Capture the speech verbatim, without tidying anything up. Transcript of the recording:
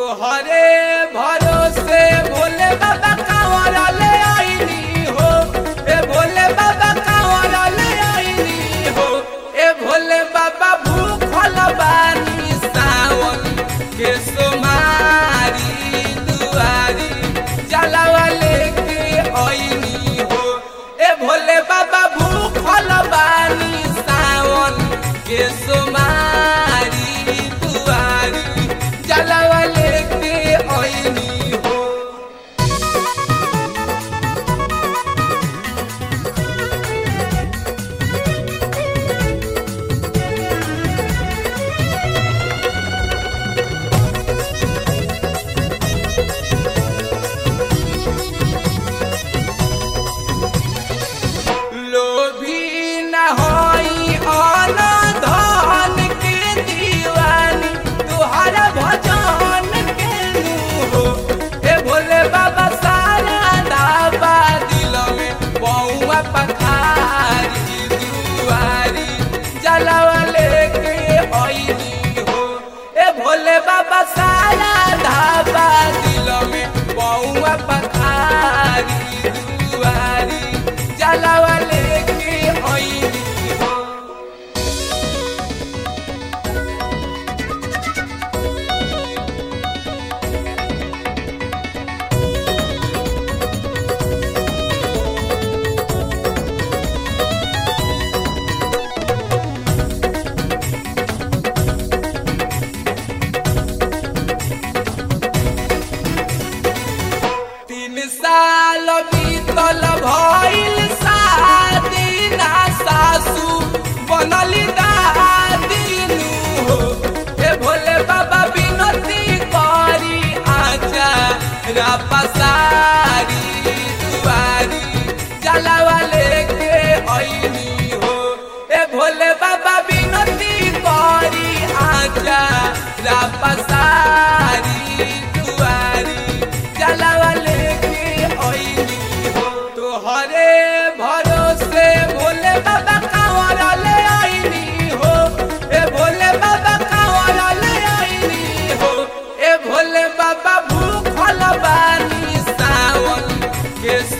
तोहरे भरोसे भोले बाबा कांवर ले आईनी हो। ए भोले बाबा कांवर ले आईनी हो। ए भोले बाबा भूखल बानी सावन के सोमारी दुआरी जलावा लेके आईनी हो। ए भोले बाबा भूखल बानी सावन के सोमारी दुआरी जलावा लेके आईनी हो। लोभी न होई अन धन के दीवानी तुहरा भजन के हो। ए भोले बाबा सारा दाबा दिल में बउआ पखारी दुआरी जलावा लेके आईनी हो। ए भोले बाबा सारा दाबा दिल में बउआ पखारी दुआरी जलावा लेके आईनी हो। तीन साल बीतल भइल शादी ना सासू बनली दादीनु हो। ए भोले बाबा बिनती करी आजा रापसारी दुआरी जलावा लेके आईनी हो। ए भोले बाबा बिनती करी आजा रापसारी दुआरी जलावा लेके आईनी हो। तोहरे भरोसे भोले बाबा कांवर ले आईनी हो। ए भोले बाबा कांवर ले आईनी हो। ए भोले बाबा भूखल बानी सावन के